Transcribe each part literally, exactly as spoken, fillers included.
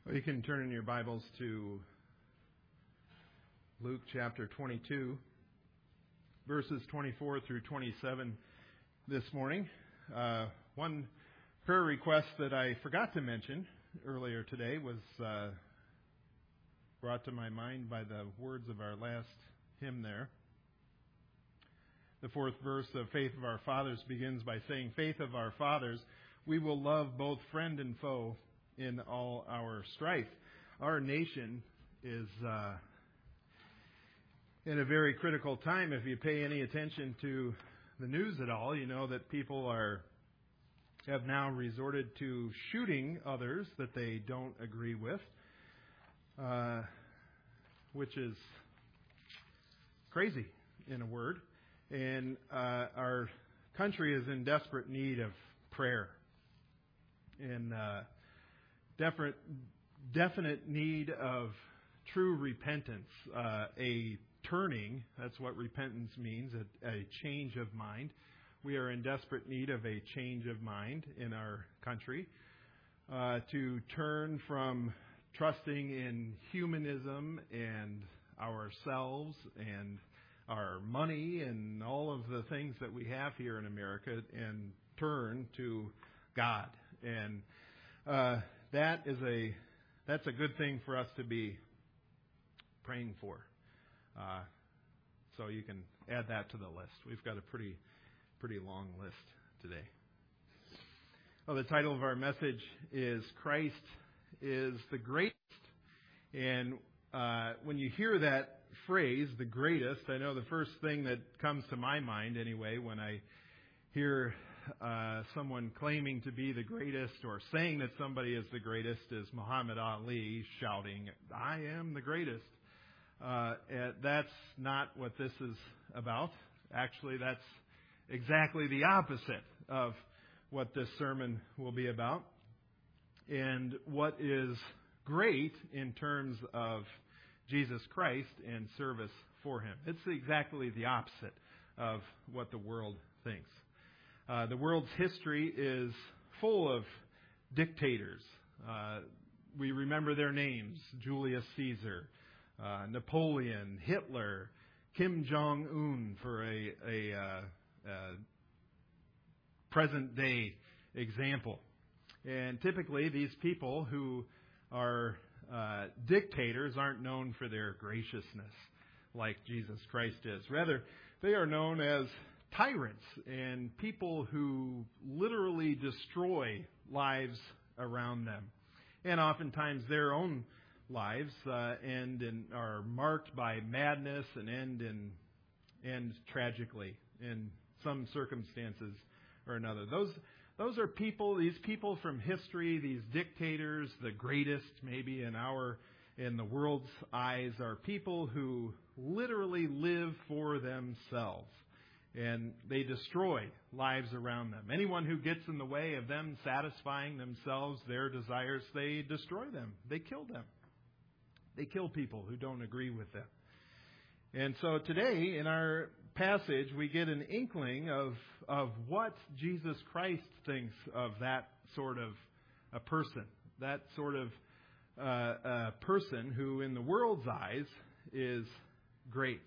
Well, you can turn in your Bibles to Luke chapter twenty-two, verses twenty-four through twenty-seven this morning. Uh, one prayer request that I forgot to mention earlier today was uh, brought to my mind by the words of our last hymn there. The fourth verse of Faith of Our Fathers begins by saying, "Faith of our fathers, we will love both friend and foe in all our strife." Our nation is uh, in a very critical time. If you pay any attention to the news at all, you know that people are have now resorted to shooting others that they don't agree with, uh, which is crazy in a word. And uh, our country is in desperate need of prayer. And uh, Definite, definite need of true repentance, uh, a turning. That's what repentance means, a, a change of mind. We are in desperate need of a change of mind in our country, uh, to turn from trusting in humanism and ourselves and our money and all of the things that we have here in America and turn to God. And uh, That is a that's a good thing for us to be praying for. Uh, so you can add that to the list. We've got a pretty pretty long list today. Well, the title of our message is "Christ is the Greatest." And uh, when you hear that phrase, "the greatest," I know the first thing that comes to my mind anyway when I hear Uh, someone claiming to be the greatest or saying that somebody is the greatest is Muhammad Ali shouting, "I am the greatest." Uh, that's not what this is about. Actually, that's exactly the opposite of what this sermon will be about. And what is great in terms of Jesus Christ and service for Him. It's exactly the opposite of what the world thinks. Uh, the world's history is full of dictators. Uh, we remember their names: Julius Caesar, uh, Napoleon, Hitler, Kim Jong-un, for a, a, uh, a present-day example. And typically, these people who are uh, dictators aren't known for their graciousness like Jesus Christ is. Rather, they are known as tyrants and people who literally destroy lives around them. And oftentimes their own lives uh, end and are marked by madness and end in end tragically in some circumstances or another. Those those are people, these people from history, these dictators, the greatest maybe in our in the world's eyes, are people who literally live for themselves. And they destroy lives around them. Anyone who gets in the way of them satisfying themselves, their desires, they destroy them. They kill them. They kill people who don't agree with them. And so today, in our passage, we get an inkling of, of what Jesus Christ thinks of that sort of a person. That sort of uh, a person who, in the world's eyes, is great.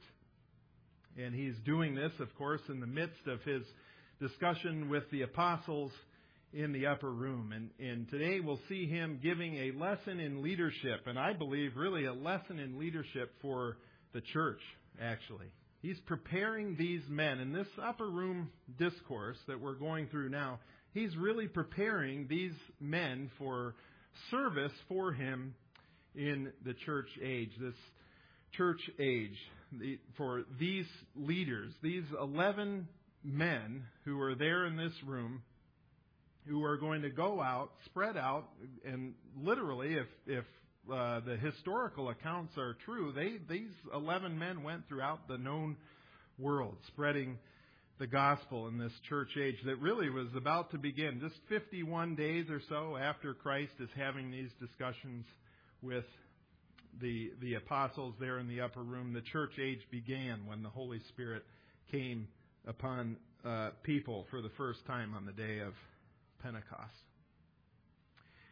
And he's doing this, of course, in the midst of his discussion with the apostles in the upper room. And, and today we'll see him giving a lesson in leadership. And I believe really a lesson in leadership for the church, actually. He's preparing these men. In this upper room discourse that we're going through now, he's really preparing these men for service for him in the church age. This church age. The, for these leaders, these eleven men who are there in this room, who are going to go out, spread out, and literally, if if uh, the historical accounts are true, they these eleven men went throughout the known world, spreading the gospel in this church age that really was about to begin. Just fifty-one days or so after Christ is having these discussions with The, the apostles there in the upper room, the church age began when the Holy Spirit came upon uh, people for the first time on the day of Pentecost.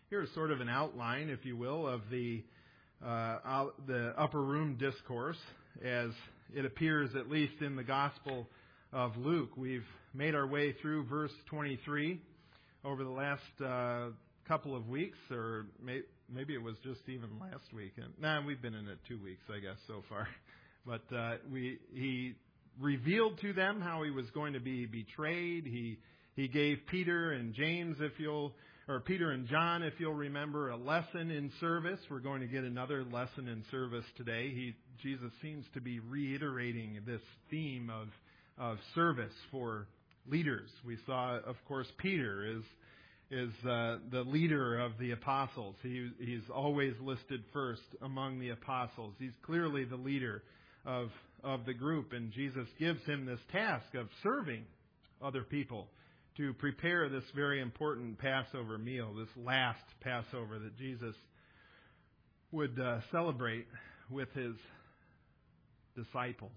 here's sort of an outline, if you will, of the uh, out, the upper room discourse as it appears at least in the Gospel of Luke. We've made our way through verse twenty-three over the last uh, couple of weeks, or may, maybe it was just even last week. And, nah, we've been in it two weeks, I guess, so far. But uh, we he revealed to them how he was going to be betrayed. He he gave Peter and James, if you'll, or Peter and John, if you'll remember, a lesson in service. We're going to get another lesson in service today. He Jesus seems to be reiterating this theme of of service for leaders. We saw, of course, Peter is is uh, the leader of the apostles. He he's always listed first among the apostles. He's clearly the leader of of the group, and Jesus gives him this task of serving other people to prepare this very important Passover meal, this last Passover that Jesus would uh, celebrate with his disciples.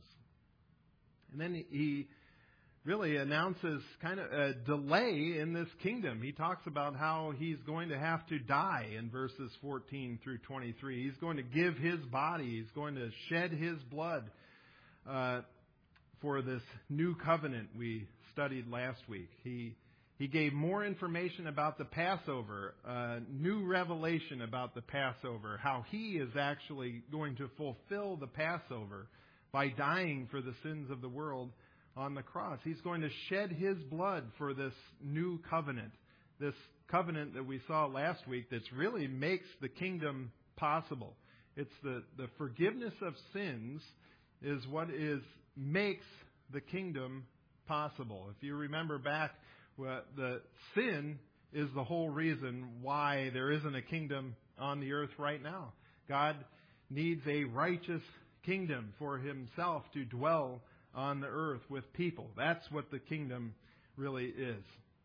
And then he really announces kind of a delay in this kingdom. He talks about how he's going to have to die in verses fourteen through twenty-three. He's going to give his body. He's going to shed his blood uh, for this new covenant we studied last week. He he gave more information about the Passover, uh, new revelation about the Passover, how he is actually going to fulfill the Passover by dying for the sins of the world on the cross. He's going to shed his blood for this new covenant, this covenant that we saw last week that really makes the kingdom possible. It's the, the forgiveness of sins is what is makes the kingdom possible. If you remember back, well, the sin is the whole reason why there isn't a kingdom on the earth right now. God needs a righteous kingdom for himself to dwell on the earth with people. That's what the kingdom really is.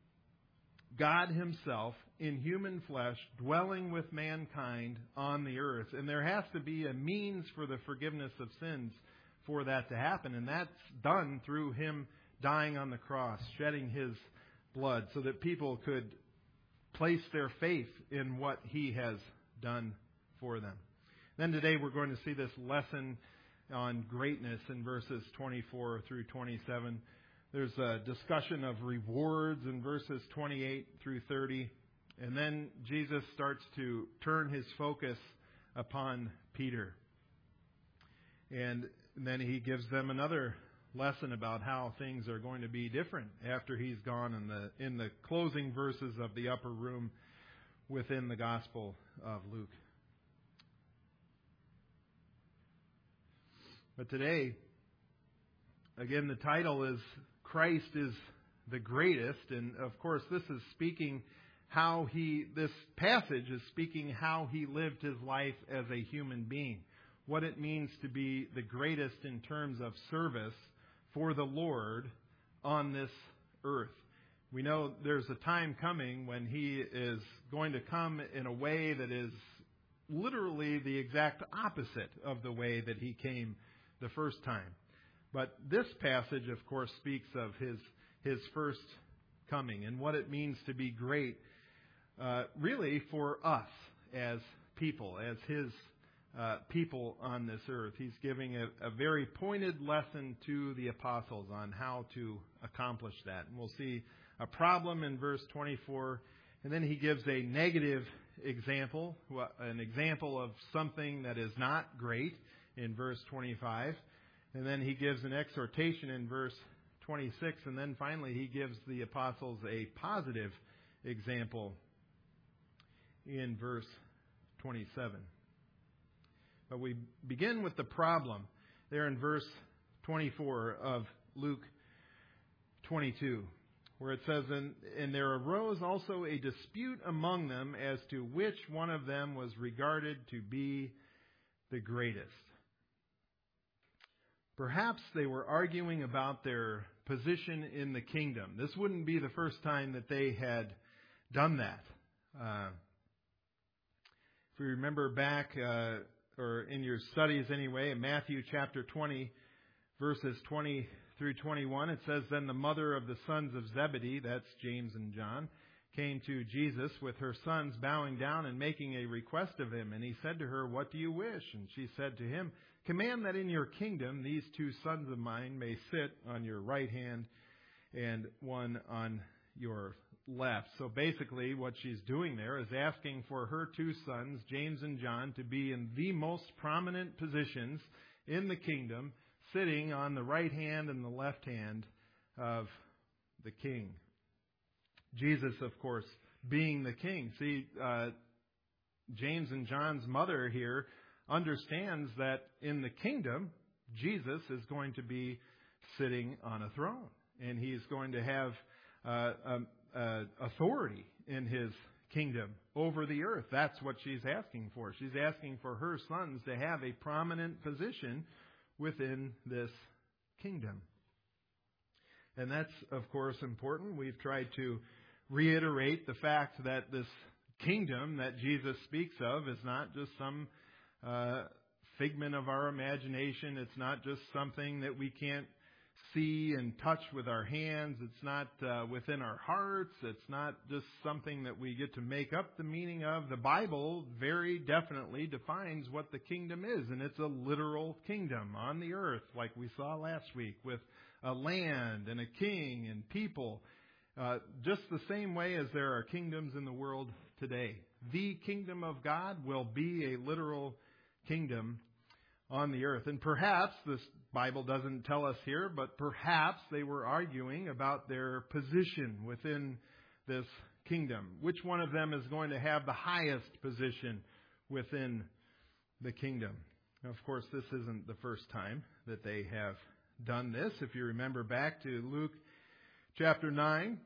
God himself in human flesh dwelling with mankind on the earth. And there has to be a means for the forgiveness of sins for that to happen. And that's done through him dying on the cross, shedding his blood so that people could place their faith in what he has done for them. Then today we're going to see this lesson on greatness in verses twenty-four through twenty-seven. There's a discussion of rewards in verses twenty-eight through thirty. And then Jesus starts to turn his focus upon Peter. And then he gives them another lesson about how things are going to be different after he's gone in the in the closing verses of the upper room within the Gospel of Luke. But today, again, the title is Christ is the Greatest. And of course, this is speaking how he, this passage is speaking how he lived his life as a human being. What it means to be the greatest in terms of service for the Lord on this earth. We know there's a time coming when he is going to come in a way that is literally the exact opposite of the way that he came the first time. But this passage, of course, speaks of his his first coming and what it means to be great, uh, really for us as people, as his uh, people on this earth. He's giving a, a very pointed lesson to the apostles on how to accomplish that. And we'll see a problem in verse twenty-four, and then he gives a negative example, an example of something that is not great in verse twenty-five. And then he gives an exhortation in verse twenty-six. And then finally he gives the apostles a positive example in verse twenty-seven. But we begin with the problem there in verse twenty-four of Luke twenty-two, where it says, and, and there arose also a dispute among them as to which one of them was regarded to be the greatest. Perhaps they were arguing about their position in the kingdom. This wouldn't be the first time that they had done that. Uh, if you remember back, uh, or in your studies anyway, in Matthew chapter twenty, verses twenty through twenty-one, it says, then the mother of the sons of Zebedee, that's James and John, came to Jesus with her sons bowing down and making a request of him. And he said to her, "What do you wish?" And she said to him, "Command that in your kingdom these two sons of mine may sit on your right hand and one on your left." So basically what she's doing there is asking for her two sons, James and John, to be in the most prominent positions in the kingdom, sitting on the right hand and the left hand of the king. Jesus, of course, being the king. See, uh, James and John's mother here understands that in the kingdom, Jesus is going to be sitting on a throne. And he's going to have uh, um, uh, authority in his kingdom over the earth. That's what she's asking for. She's asking for her sons to have a prominent position within this kingdom. And that's, of course, important. We've tried to reiterate the fact that this kingdom that Jesus speaks of is not just some uh, figment of our imagination. It's not just something that we can't see and touch with our hands. It's not uh, within our hearts. It's not just something that we get to make up the meaning of. The Bible very definitely defines what the kingdom is, and it's a literal kingdom on the earth, like we saw last week, with a land and a king and people. Uh, just the same way as there are kingdoms in the world today. The kingdom of God will be a literal kingdom on the earth. And perhaps, this Bible doesn't tell us here, but perhaps they were arguing about their position within this kingdom. Which one of them is going to have the highest position within the kingdom? Now, of course, this isn't the first time that they have done this. If you remember back to Luke chapter nine,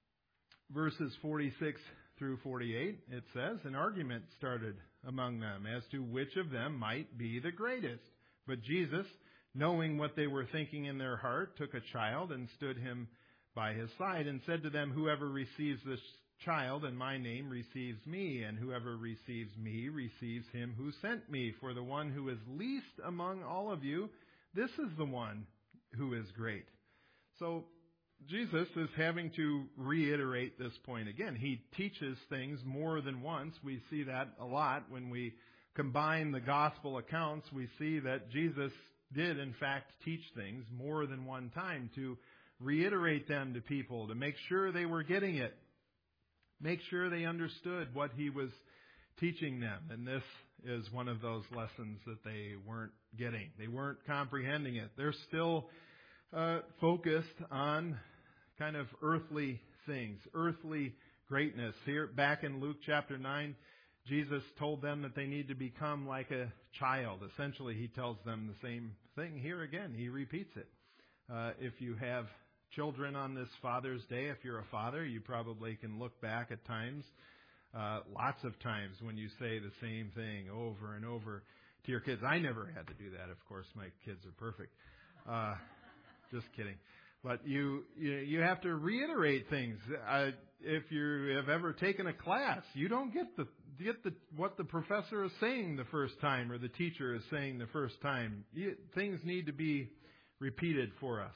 verses forty-six through forty-eight, it says, "An argument started among them as to which of them might be the greatest. But Jesus, knowing what they were thinking in their heart, took a child and stood him by his side and said to them, 'Whoever receives this child in my name receives me, and whoever receives me receives him who sent me. For the one who is least among all of you, this is the one who is great.'" So Jesus is having to reiterate this point again. He teaches things more than once. We see that a lot when we combine the gospel accounts. We see that Jesus did, in fact, teach things more than one time to reiterate them to people, to make sure they were getting it, make sure they understood what he was teaching them. And this is one of those lessons that they weren't getting. They weren't comprehending it. They're still uh, focused on kind of earthly things, earthly greatness. Here, back in Luke chapter nine, Jesus told them that they need to become like a child. Essentially, he tells them the same thing here again. He repeats it. Uh, if you have children on this Father's Day, if you're a father, you probably can look back at times, uh, lots of times when you say the same thing over and over to your kids. I never had to do that. Of course, my kids are perfect. Uh, just kidding. But you, you you have to reiterate things. Uh, if you have ever taken a class, you don't get the get the what the professor is saying the first time or the teacher is saying the first time. You, things need to be repeated for us.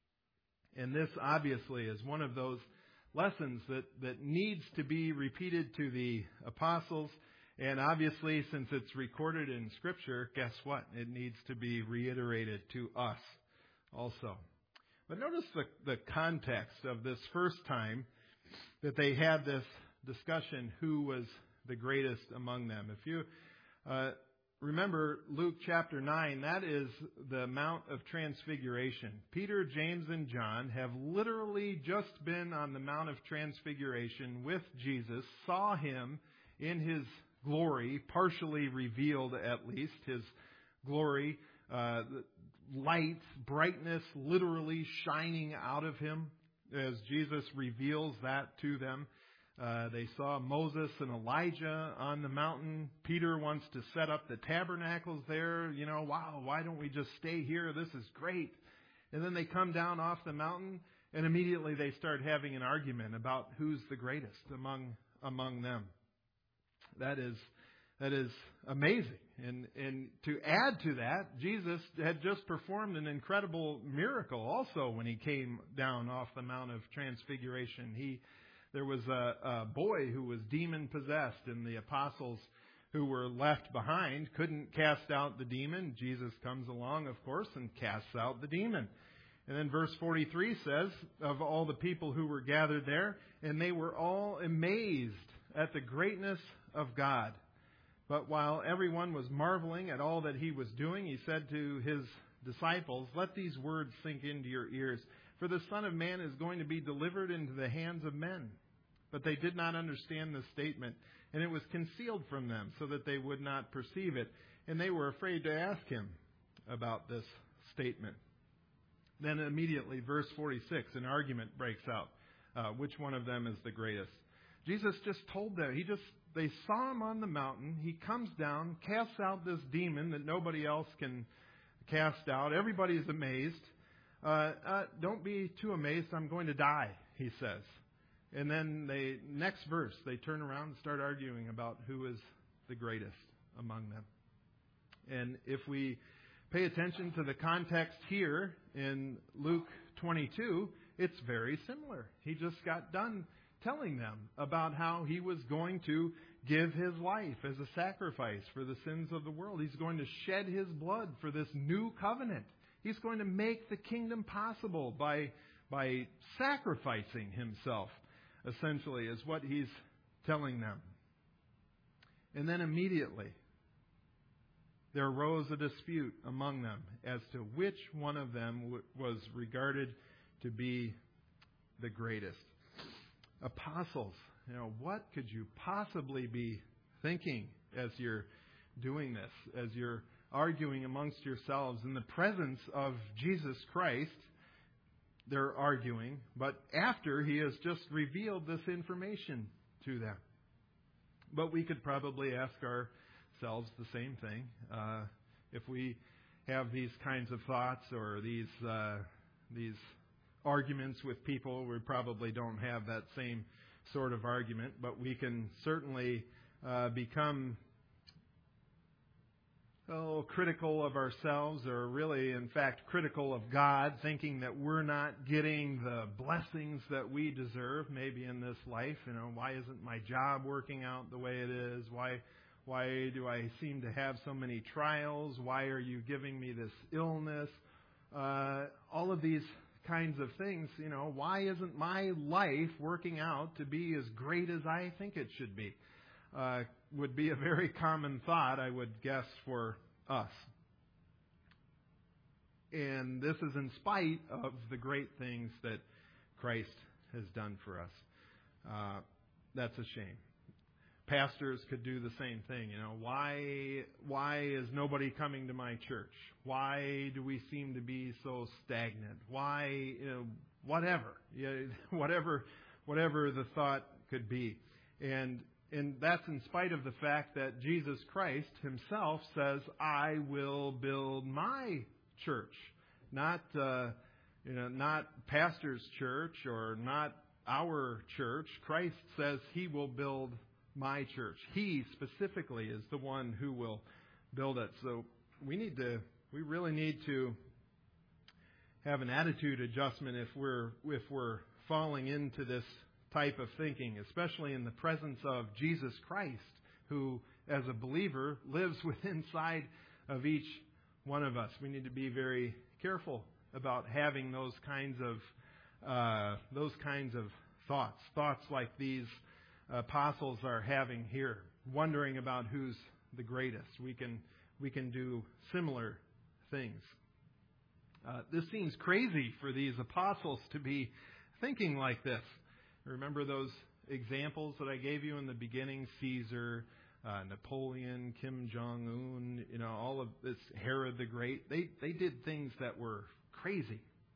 And this obviously is one of those lessons that, that needs to be repeated to the apostles. And obviously, since it's recorded in Scripture, guess what? It needs to be reiterated to us also. But notice the, the context of this first time that they had this discussion, who was the greatest among them. If you uh, remember Luke chapter nine, that is the Mount of Transfiguration. Peter, James, and John have literally just been on the Mount of Transfiguration with Jesus, saw him in his glory, partially revealed at least, his glory, uh, light, brightness literally shining out of him as Jesus reveals that to them. Uh, they saw Moses and Elijah on the mountain. Peter wants to set up the tabernacles there. You know, wow, why don't we just stay here? This is great. And then they come down off the mountain, and immediately they start having an argument about who's the greatest among among them. That is that is amazing. And and to add to that, Jesus had just performed an incredible miracle also when he came down off the Mount of Transfiguration. He There was a, a boy who was demon-possessed, and the apostles who were left behind couldn't cast out the demon. Jesus comes along, of course, and casts out the demon. And then verse forty-three says, of all the people who were gathered there, and they were all amazed at the greatness of God. But while everyone was marveling at all that he was doing, he said to his disciples, let these words sink into your ears. For the Son of Man is going to be delivered into the hands of men. But they did not understand this statement, and it was concealed from them so that they would not perceive it. And they were afraid to ask him about this statement. Then immediately, verse forty-six, an argument breaks out. Uh, which one of them is the greatest? Jesus just told them. He just they saw him on the mountain. He comes down, casts out this demon that nobody else can cast out. Everybody's amazed. Uh, uh, don't be too amazed. I'm going to die, he says. And then they next verse, they turn around and start arguing about who is the greatest among them. And if we pay attention to the context here in Luke twenty-two, it's very similar. He just got done telling them about how he was going to give his life as a sacrifice for the sins of the world. He's going to shed his blood for this new covenant. He's going to make the kingdom possible by, by sacrificing himself, essentially, is what he's telling them. And then immediately, there arose a dispute among them as to which one of them w- was regarded to be the greatest. Apostles, you know, what could you possibly be thinking as you're doing this, as you're arguing amongst yourselves in the presence of Jesus Christ? They're arguing, but after he has just revealed this information to them. But we could probably ask ourselves the same thing. Uh, if we have these kinds of thoughts or these uh, these arguments with people, we probably don't have that same sort of argument, but we can certainly uh, become oh, critical of ourselves, or really, in fact, critical of God, thinking that we're not getting the blessings that we deserve maybe in this life. You know, why isn't my job working out the way it is? Why why do I seem to have so many trials? Why are you giving me this illness? Uh, all of these kinds of things, you know, why isn't my life working out to be as great as I think it should be? Uh, would be a very common thought, I would guess, for us. And this is in spite of the great things that Christ has done for us. Uh, that's a shame. Pastors could do the same thing. You know, why why is nobody coming to my church? Why do we seem to be so stagnant? Why, you know, whatever, you know, whatever, whatever the thought could be, and and that's in spite of the fact that Jesus Christ Himself says, "I will build my church," not uh, you know, not pastor's church or not our church. Christ says He will build my church. He specifically is the one who will build it. So we need to, we really need to have an attitude adjustment if we're if we're falling into this type of thinking, especially in the presence of Jesus Christ, who, as a believer, lives within inside of each one of us. We need to be very careful about having those kinds of uh, those kinds of thoughts, thoughts like these apostles are having here, wondering about who's the greatest. We can we can do similar things. Uh, this seems crazy for these apostles to be thinking like this. Remember those examples that I gave you in the beginning? Caesar, uh, Napoleon, Kim Jong-un, you know, all of this, Herod the Great. They they did things that were crazy.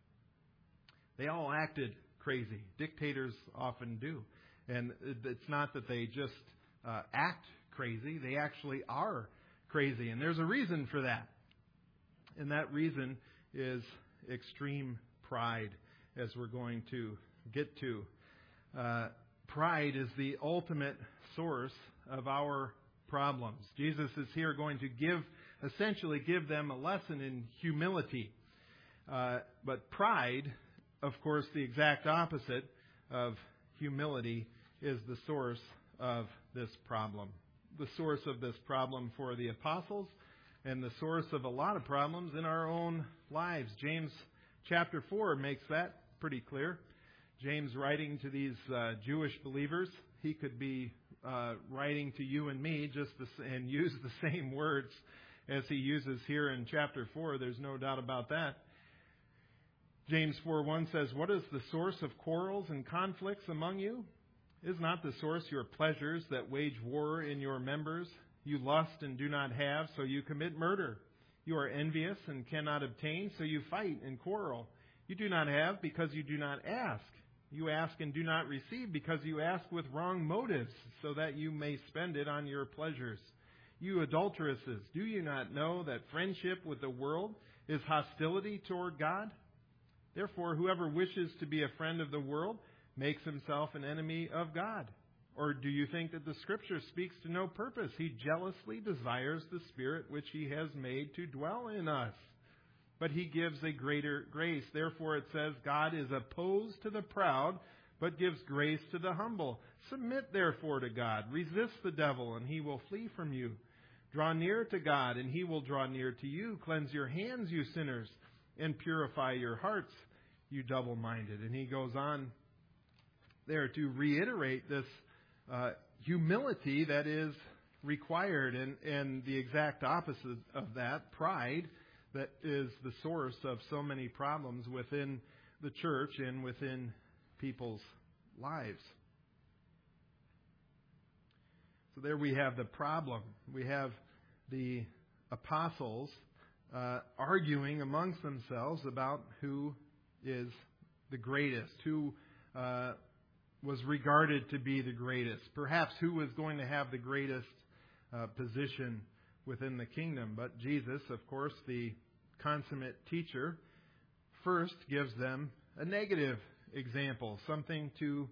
They all acted crazy. Dictators often do. And it's not that they just uh, act crazy. They actually are crazy. And there's a reason for that. And that reason is extreme pride, as we're going to get to. Uh, pride is the ultimate source of our problems. Jesus is here going to give, essentially give them a lesson in humility. Uh, but pride, of course, the exact opposite of humility is the source of this problem. The source of this problem for the apostles and the source of a lot of problems in our own lives. James chapter four makes that pretty clear. James, writing to these uh, Jewish believers, he could be uh, writing to you and me just the, and use the same words as he uses here in chapter four. There's no doubt about that. James four one says, "What is the source of quarrels and conflicts among you? Is not the source your pleasures that wage war in your members? You lust and do not have, so you commit murder. You are envious and cannot obtain, so you fight and quarrel. You do not have because you do not ask. You ask and do not receive because you ask with wrong motives, so that you may spend it on your pleasures. You adulteresses, do you not know that friendship with the world is hostility toward God? Therefore, whoever wishes to be a friend of the world makes himself an enemy of God. Or do you think that the Scripture speaks to no purpose? He jealously desires the Spirit which He has made to dwell in us. But He gives a greater grace. Therefore it says, God is opposed to the proud, but gives grace to the humble. Submit therefore to God. Resist the devil, and he will flee from you. Draw near to God, and He will draw near to you. Cleanse your hands, you sinners, and purify your hearts, you double-minded." And he goes on there to reiterate this uh, humility that is required, and, and the exact opposite of that, pride, that is the source of so many problems within the church and within people's lives. So there we have the problem. We have the apostles uh, arguing amongst themselves about who is the greatest, who uh, was regarded to be the greatest, perhaps who was going to have the greatest uh, position within the kingdom. But Jesus, of course, the consummate teacher, first gives them a negative example, something to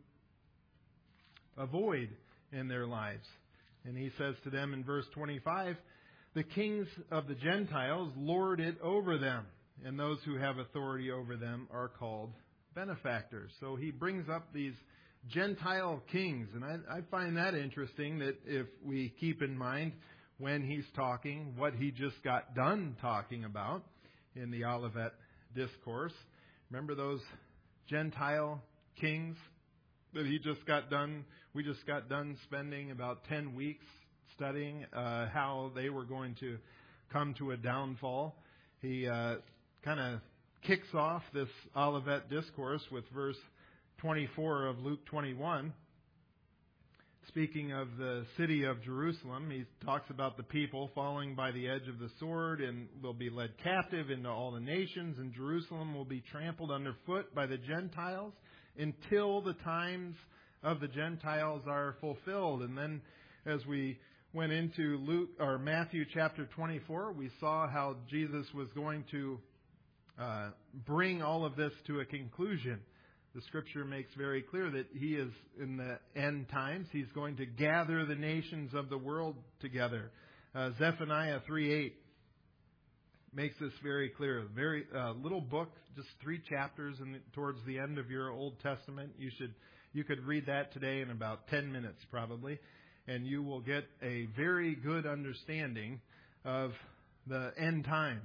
avoid in their lives. And He says to them in verse twenty-five, "The kings of the Gentiles lord it over them, and those who have authority over them are called benefactors." So He brings up these Gentile kings, and I, I find that interesting, that if we keep in mind when He's talking, what He just got done talking about in the Olivet Discourse. Remember those Gentile kings that He just got done? We just got done spending about ten weeks studying uh, how they were going to come to a downfall. He uh, kind of kicks off this Olivet Discourse with verse twenty-four of Luke twenty-one. Speaking of the city of Jerusalem, he talks about the people falling by the edge of the sword and will be led captive into all the nations, and Jerusalem will be trampled underfoot by the Gentiles until the times of the Gentiles are fulfilled. And then as we went into Luke or Matthew chapter twenty-four, we saw how Jesus was going to uh, bring all of this to a conclusion. The Scripture makes very clear that He is in the end times. He's going to gather the nations of the world together. Uh, Zephaniah three eight makes this very clear. Very uh, little book, just three chapters, and towards the end of your Old Testament. You should you could read that today in about ten minutes probably, and you will get a very good understanding of the end times.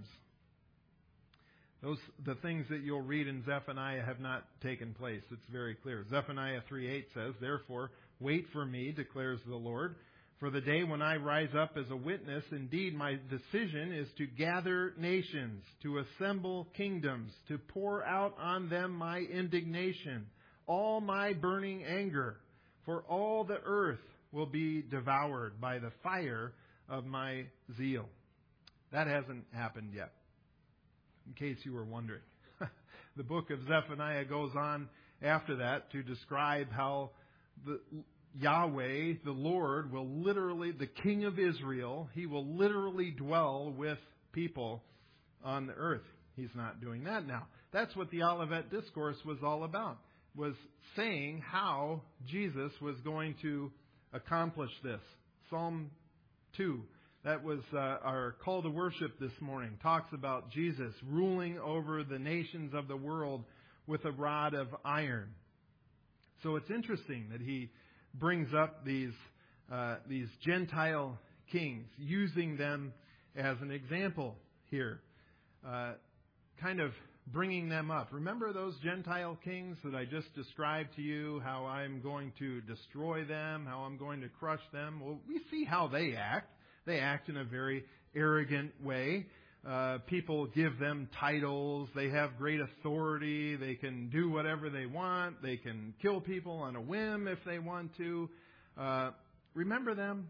Those the things that you'll read in Zephaniah have not taken place. It's very clear. Zephaniah three eight says, "Therefore, wait for me, declares the Lord, for the day when I rise up as a witness. Indeed, my decision is to gather nations, to assemble kingdoms, to pour out on them my indignation, all my burning anger, for all the earth will be devoured by the fire of my zeal." That hasn't happened yet, in case you were wondering. The book of Zephaniah goes on after that to describe how the Yahweh, the Lord, will literally, the King of Israel, He will literally dwell with people on the earth. He's not doing that now. That's what the Olivet Discourse was all about, was saying how Jesus was going to accomplish this. Psalm two. That was uh, our call to worship this morning. Talks about Jesus ruling over the nations of the world with a rod of iron. So it's interesting that he brings up these uh, these Gentile kings, using them as an example here, uh, kind of bringing them up. Remember those Gentile kings that I just described to you, how I'm going to destroy them, how I'm going to crush them? Well, we see how they act. They act in a very arrogant way. Uh, people give them titles. They have great authority. They can do whatever they want. They can kill people on a whim if they want to. Uh, remember them?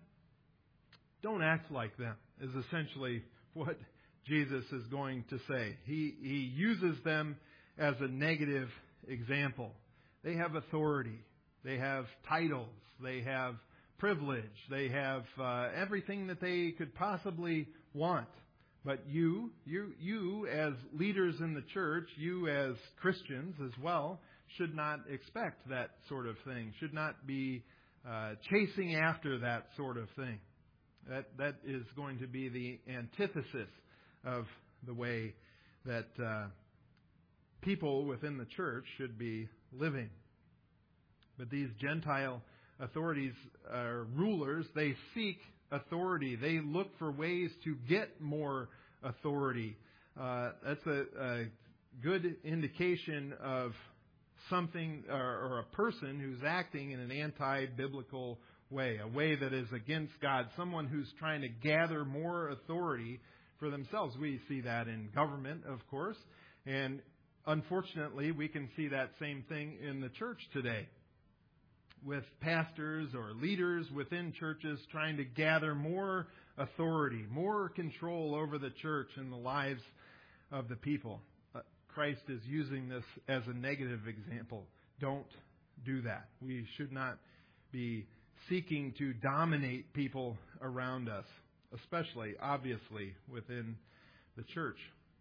Don't act like them, is essentially what Jesus is going to say. He, he uses them as a negative example. They have authority. They have titles. They have privilege. They have uh, everything that they could possibly want. But you, you, you as leaders in the church, you as Christians as well, should not expect that sort of thing. Should not be uh, chasing after that sort of thing. That that is going to be the antithesis of the way that uh, people within the church should be living. But these Gentile authorities, uh, rulers, they seek authority. They look for ways to get more authority. Uh, that's a, a good indication of something or, or a person who's acting in an anti-biblical way, a way that is against God, someone who's trying to gather more authority for themselves. We see that in government, of course, and unfortunately, we can see that same thing in the church today, with pastors or leaders within churches trying to gather more authority, more control over the church and the lives of the people. Uh, Christ is using this as a negative example. Don't do that. We should not be seeking to dominate people around us, especially, obviously, within the church.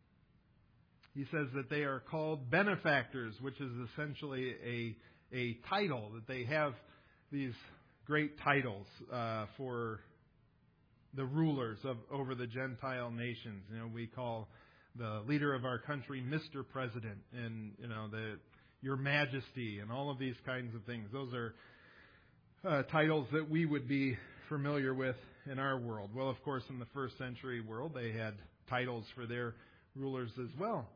He says that they are called benefactors, which is essentially a a title, that they have these great titles uh, for the rulers of over the Gentile nations. You know, we call the leader of our country Mister President, and you know the Your Majesty, and all of these kinds of things. Those are uh, titles that we would be familiar with in our world. Well, of course, in the first century world, they had titles for their rulers as well,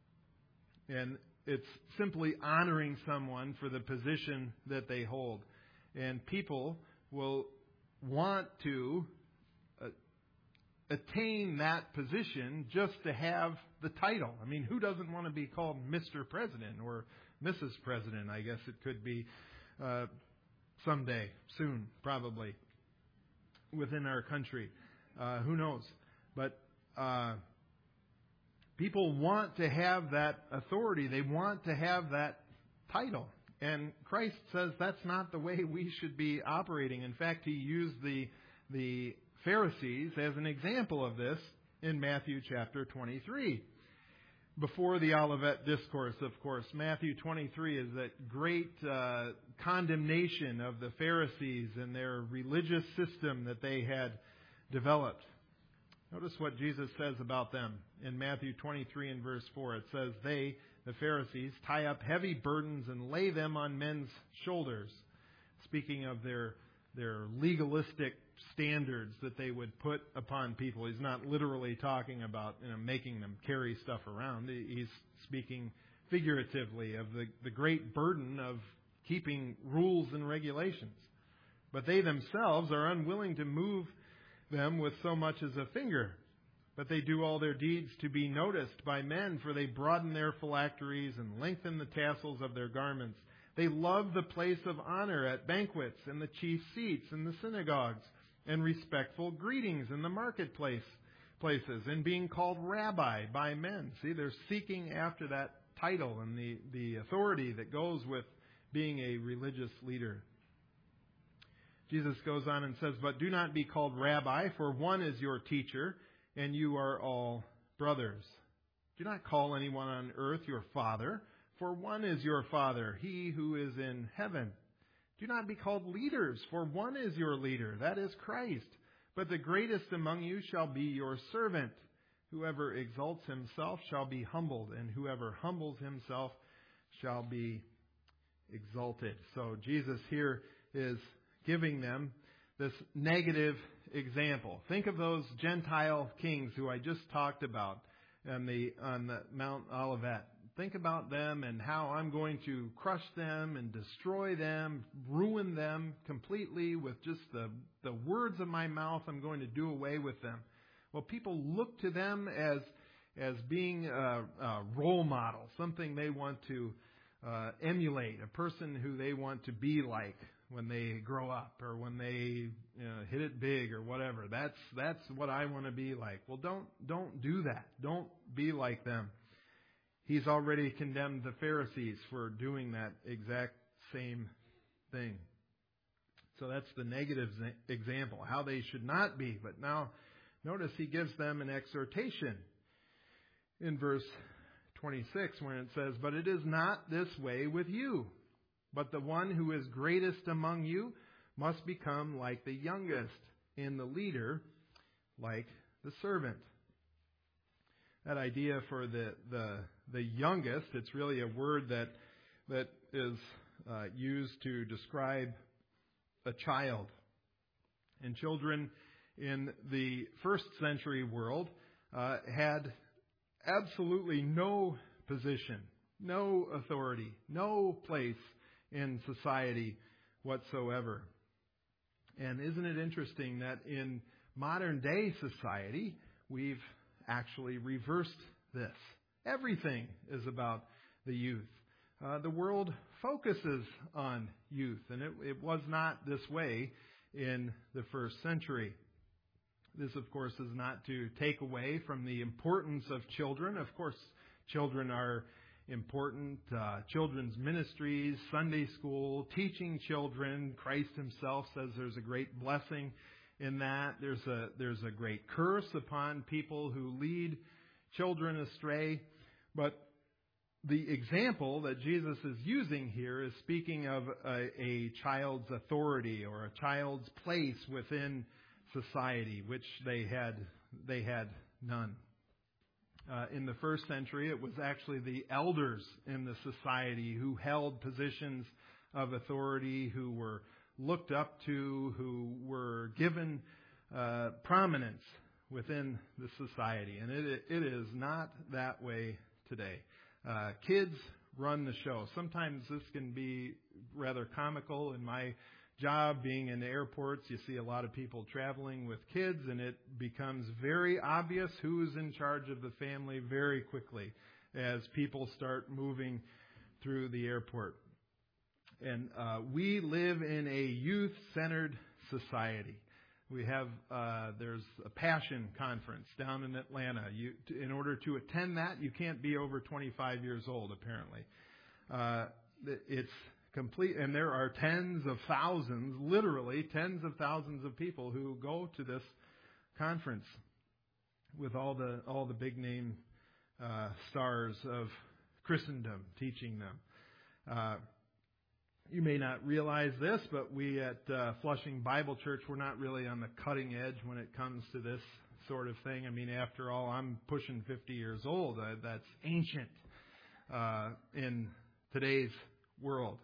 and it's simply honoring someone for the position that they hold. And people will want to uh, attain that position just to have the title. I mean, who doesn't want to be called Mister President or Missus President? I guess it could be uh, someday, soon, probably, within our country. Uh, who knows? But Uh, People want to have that authority. They want to have that title. And Christ says that's not the way we should be operating. In fact, He used the, the Pharisees as an example of this in Matthew chapter twenty-three. Before the Olivet Discourse, of course, Matthew twenty-three is that great uh, condemnation of the Pharisees and their religious system that they had developed. Notice what Jesus says about them in Matthew twenty-three and verse four. It says, they, the Pharisees, tie up heavy burdens and lay them on men's shoulders. Speaking of their their legalistic standards that they would put upon people. He's not literally talking about, you know, making them carry stuff around. He's speaking figuratively of the, the great burden of keeping rules and regulations. But they themselves are unwilling to move them with so much as a finger, but they do all their deeds to be noticed by men, for they broaden their phylacteries and lengthen the tassels of their garments. They love the place of honor at banquets and the chief seats in the synagogues, and respectful greetings in the marketplace places, and being called rabbi by men. See, they're seeking after that title and the, the authority that goes with being a religious leader. Jesus goes on and says, but do not be called rabbi, for one is your teacher, and you are all brothers. Do not call anyone on earth your father, for one is your Father, He who is in heaven. Do not be called leaders, for one is your leader, that is Christ. But the greatest among you shall be your servant. Whoever exalts himself shall be humbled, and whoever humbles himself shall be exalted. So Jesus here is giving them this negative example. Think of those Gentile kings who I just talked about on the on the Mount Olivet. Think about them and how I'm going to crush them and destroy them, ruin them completely with just the, the words of my mouth. I'm going to do away with them. Well, people look to them as as being a, a role model, something they want to uh, emulate, a person who they want to be like when they grow up or when they you know, hit it big or whatever. That's that's what I want to be like. Well, don't don't do that. Don't be like them. He's already condemned the Pharisees for doing that exact same thing. So that's the negative example, how they should not be. But now, notice he gives them an exhortation in verse twenty-six when it says, "But it is not this way with you. But the one who is greatest among you must become like the youngest, and the leader like the servant." That idea for the the the youngest, it's really a word that that is uh, used to describe a child. And children in the first century world uh, had absolutely no position, no authority, no place in society whatsoever. And isn't it interesting that in modern day society, we've actually reversed this. Everything is about the youth. Uh, the world focuses on youth, and it, it was not this way in the first century. This, of course, is not to take away from the importance of children. Of course, children are important. Uh, children's ministries, Sunday school, teaching children. Christ himself says there's a great blessing in that. There's a there's a great curse upon people who lead children astray. But the example that Jesus is using here is speaking of a, a child's authority or a child's place within society, which they had they had none. Uh, in the first century, it was actually the elders in the society who held positions of authority, who were looked up to, who were given uh, prominence within the society. And it, it is not that way today. Uh, kids run the show. Sometimes this can be rather comical. In my job, being in airports, you see a lot of people traveling with kids, and it becomes very obvious who's in charge of the family very quickly as people start moving through the airport. And uh, we live in a youth-centered society. We have, uh, there's a Passion Conference down in Atlanta. You, in order to attend that, you can't be over twenty-five years old, apparently. Uh, it's complete, and there are tens of thousands, literally tens of thousands of people who go to this conference with all the all the big name uh, stars of Christendom teaching them. Uh, You may not realize this, but we at uh, Flushing Bible Church, we're not really on the cutting edge when it comes to this sort of thing. I mean, after all, I'm pushing fifty years old. Uh, that's ancient uh, in today's world.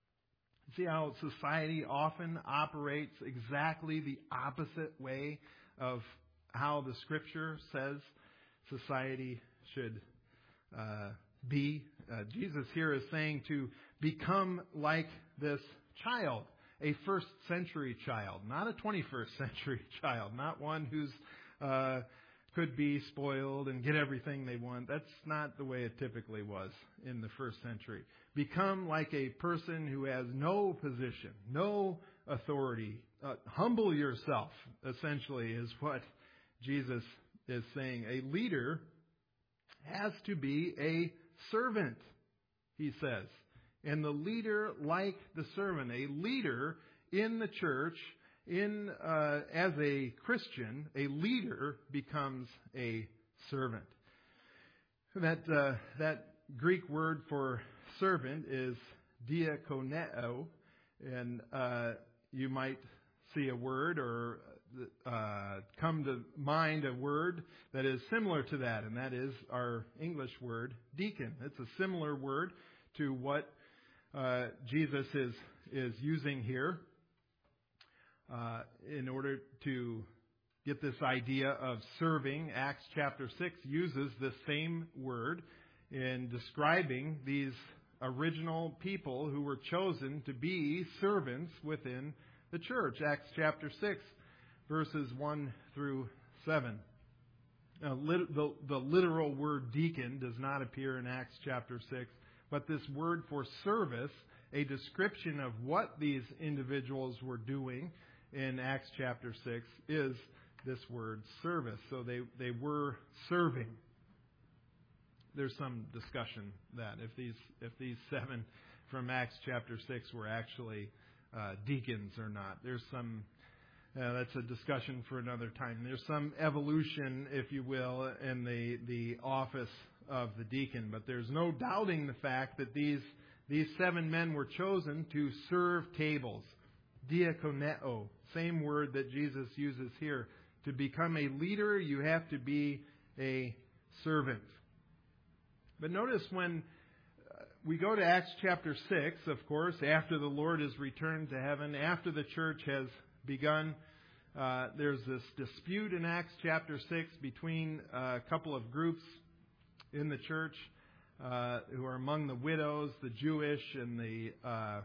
See how society often operates exactly the opposite way of how the Scripture says society should uh, be. Uh, Jesus here is saying to become like this child, a first century child, not a twenty-first century child, not one who's uh, could be spoiled and get everything they want. That's not the way it typically was in the first century. Become like a person who has no position, no authority. Uh, humble yourself, essentially, is what Jesus is saying. A leader has to be a servant, he says. And the leader like the servant. A leader in the church, in uh, as a Christian, a leader becomes a servant. That uh, that Greek word for servant is diakoneo, and uh, you might see a word or uh, come to mind a word that is similar to that, and that is our English word deacon. It's a similar word to what uh, Jesus is is using here uh, in order to get this idea of serving. Acts chapter six uses the same word in describing these original people who were chosen to be servants within the church. Acts chapter six, verses one through seven. Now, lit- the, the literal word deacon does not appear in Acts chapter six, but this word for service, a description of what these individuals were doing in Acts chapter six, is this word service. So they, they were serving. There's some discussion that if these if these seven from Acts chapter six were actually uh, deacons or not. There's some Uh, that's a discussion for another time. There's some evolution, if you will, in the, the office of the deacon. But there's no doubting the fact that these these seven men were chosen to serve tables. Diakoneo, same word that Jesus uses here. To become a leader, you have to be a servant. But notice when we go to Acts chapter six, of course, after the Lord is returned to heaven, after the church has begun. Uh, there's this dispute in Acts chapter six between uh, a couple of groups in the church uh, who are among the widows, the Jewish and the uh,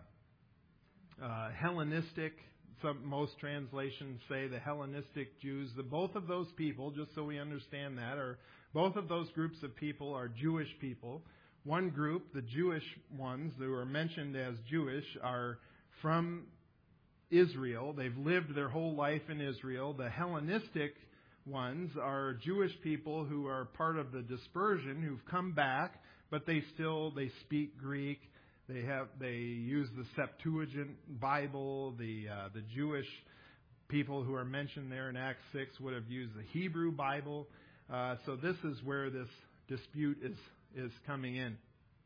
uh, Hellenistic. Some, most translations say the Hellenistic Jews. The, both of those people, just so we understand that, are both of those groups of people are Jewish people. One group, the Jewish ones who are mentioned as Jewish, are from Israel. They've lived their whole life in Israel. The Hellenistic ones are Jewish people who are part of the dispersion, who've come back, but they still they speak Greek. They have they use the Septuagint Bible. The uh, the Jewish people who are mentioned there in Acts six would have used the Hebrew Bible. Uh, so this is where this dispute is is coming in.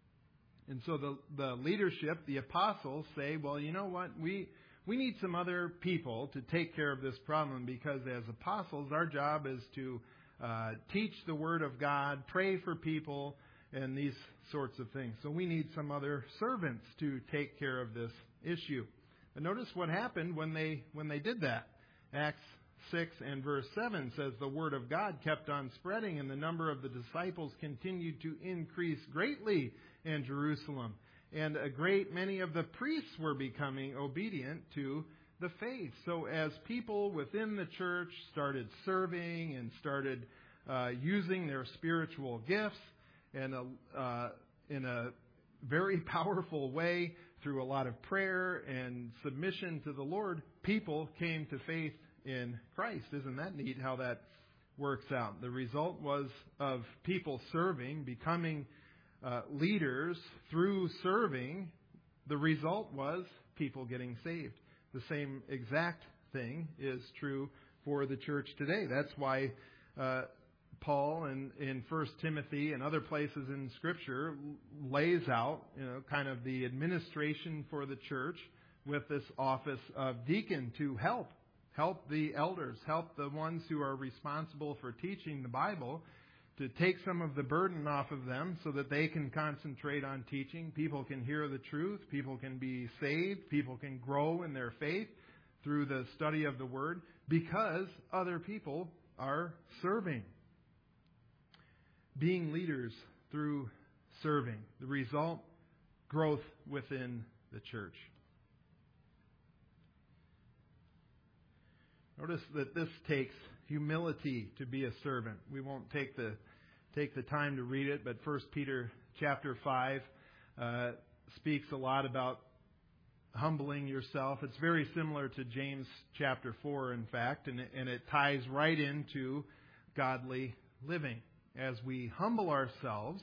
And so the the leadership, the apostles, say, well, you know what, we We need some other people to take care of this problem, because as apostles, our job is to uh, teach the Word of God, pray for people, and these sorts of things. So we need some other servants to take care of this issue. But notice what happened when they when they did that. Acts six and verse seven says, the Word of God kept on spreading, and the number of the disciples continued to increase greatly in Jerusalem. And a great many of the priests were becoming obedient to the faith. So as people within the church started serving and started uh, using their spiritual gifts and uh, in a very powerful way through a lot of prayer and submission to the Lord, people came to faith in Christ. Isn't that neat how that works out? The result was of people serving, becoming Uh, leaders through serving. The result was people getting saved. The same exact thing is true for the church today. That's why uh, Paul in, in First Timothy and other places in Scripture lays out, you know, kind of the administration for the church with this office of deacon to help. Help the elders. Help the ones who are responsible for teaching the Bible, to take some of the burden off of them so that they can concentrate on teaching. People can hear the truth. People can be saved. People can grow in their faith through the study of the Word, because other people are serving. Being leaders through serving. The result, growth within the church. Notice that this takes humility to be a servant. We won't take the take the time to read it, but First Peter chapter five uh, speaks a lot about humbling yourself. It's very similar to James chapter four, in fact, and it, and it ties right into godly living. As we humble ourselves,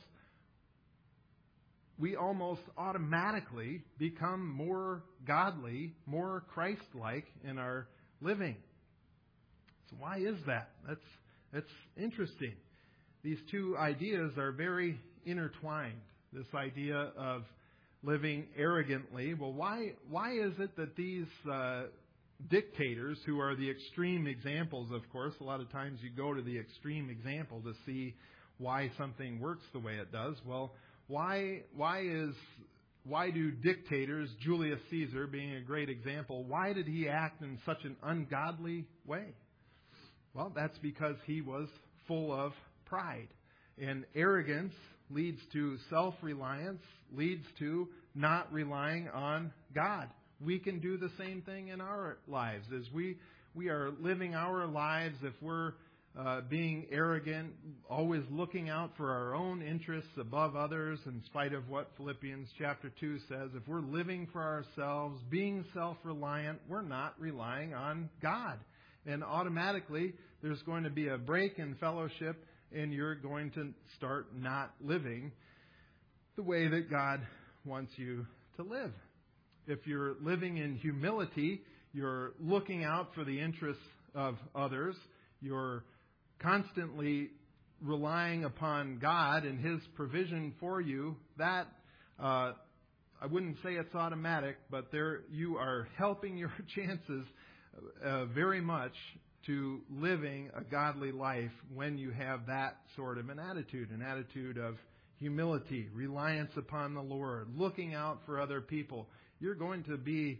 we almost automatically become more godly, more Christ-like in our living. So why is that? That's that's interesting. These two ideas are very intertwined. This idea of living arrogantly. Well, why why is it that these uh, dictators, who are the extreme examples, of course, a lot of times you go to the extreme example to see why something works the way it does. Well, why why is why do dictators, Julius Caesar being a great example, why did he act in such an ungodly way? Well, that's because he was full of pride. And arrogance leads to self-reliance, leads to not relying on God. We can do the same thing in our lives. As we, we are living our lives, if we're uh, being arrogant, always looking out for our own interests above others, in spite of what Philippians chapter two says, if we're living for ourselves, being self-reliant, we're not relying on God. And automatically, there's going to be a break in fellowship, and you're going to start not living the way that God wants you to live. If you're living in humility, you're looking out for the interests of others, you're constantly relying upon God and His provision for you, that, uh, I wouldn't say it's automatic, but there you are helping your chances uh, very much to living a godly life when you have that sort of an attitude, an attitude of humility, reliance upon the Lord, looking out for other people. You're going to be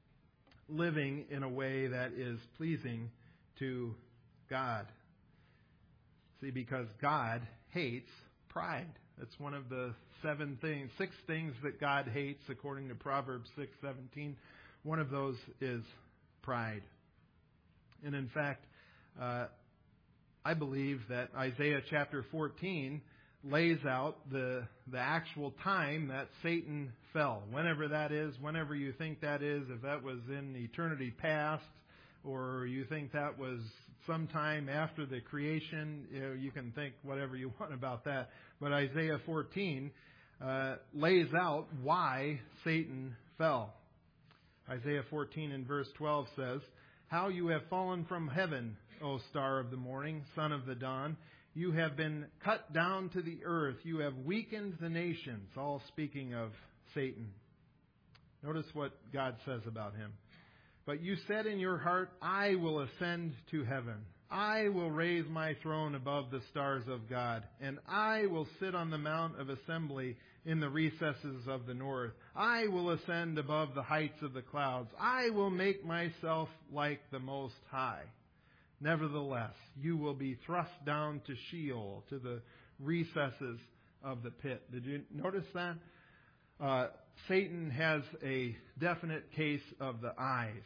living in a way that is pleasing to God. See, because God hates pride. That's one of the seven things, six things that God hates according to Proverbs six seventeen. One of those is pride. And in fact, uh, I believe that Isaiah chapter fourteen lays out the the actual time that Satan fell. Whenever that is, whenever you think that is, if that was in eternity past, or you think that was sometime after the creation, you know, you can think whatever you want about that. But Isaiah fourteen uh, lays out why Satan fell. Isaiah fourteen in verse twelve says, "How you have fallen from heaven, O star of the morning, son of the dawn. You have been cut down to the earth. You have weakened the nations." All speaking of Satan. Notice what God says about him. "But you said in your heart, I will ascend to heaven. I will raise my throne above the stars of God, and I will sit on the mount of assembly in the recesses of the north. I will ascend above the heights of the clouds. I will make myself like the Most High. Nevertheless, you will be thrust down to Sheol, to the recesses of the pit." Did you notice that? Uh, Satan has a definite case of the eyes.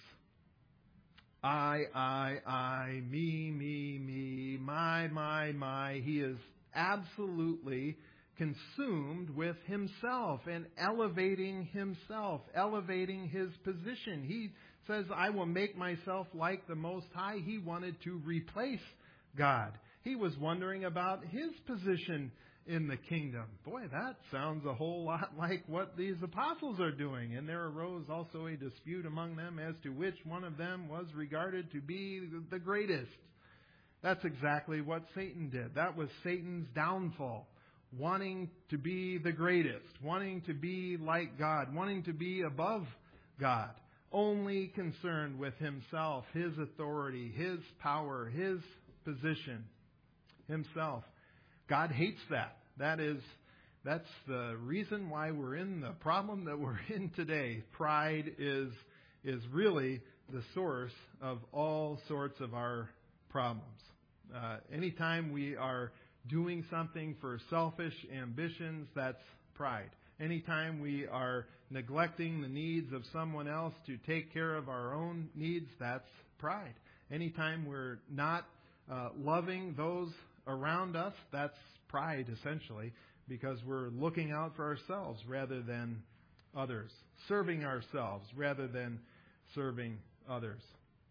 I, I, I, me, me, me, my, my, my. He is absolutely consumed with himself and elevating himself, elevating his position. He says, I will make myself like the Most High. He wanted to replace God. He was wondering about his position in the kingdom. Boy, that sounds a whole lot like what these apostles are doing. And there arose also a dispute among them as to which one of them was regarded to be the greatest. That's exactly what Satan did. That was Satan's downfall. Wanting to be the greatest, wanting to be like God, wanting to be above God, only concerned with himself, his authority, his power, his position, himself. God hates that. That is, that's the reason why we're in the problem that we're in today. Pride is is really the source of all sorts of our problems. Uh, anytime we are doing something for selfish ambitions, that's pride. Anytime we are neglecting the needs of someone else to take care of our own needs, that's pride. Anytime we're not uh, loving those around us, that's pride essentially, because we're looking out for ourselves rather than others, serving ourselves rather than serving others.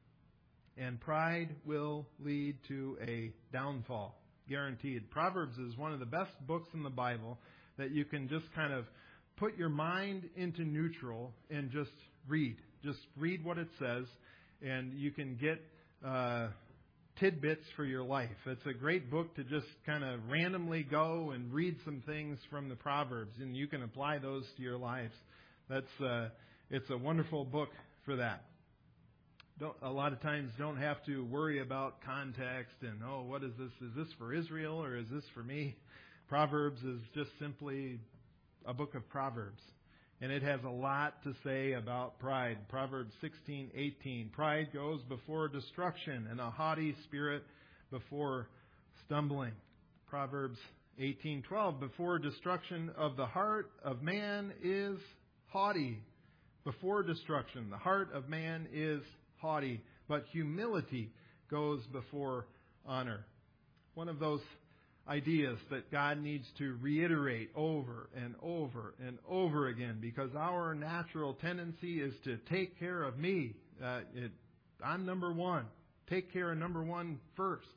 And pride will lead to a downfall. Guaranteed. Proverbs is one of the best books in the Bible that you can just kind of put your mind into neutral and just read. Just read what it says, and you can get uh, tidbits for your life. It's a great book to just kind of randomly go and read some things from the Proverbs, and you can apply those to your lives. That's uh, it's a wonderful book for that. Don't, a lot of times don't have to worry about context and, oh, what is this? Is this for Israel or is this for me? Proverbs is just simply a book of Proverbs. And it has a lot to say about pride. Proverbs sixteen eighteen. Pride goes before destruction, and a haughty spirit before stumbling. Proverbs eighteen twelve. Before destruction of the heart of man is haughty. Before destruction, the heart of man is haughty, but humility goes before honor. One of those ideas that God needs to reiterate over and over and over again, because our natural tendency is to take care of me. Uh, it, I'm number one. Take care of number one first.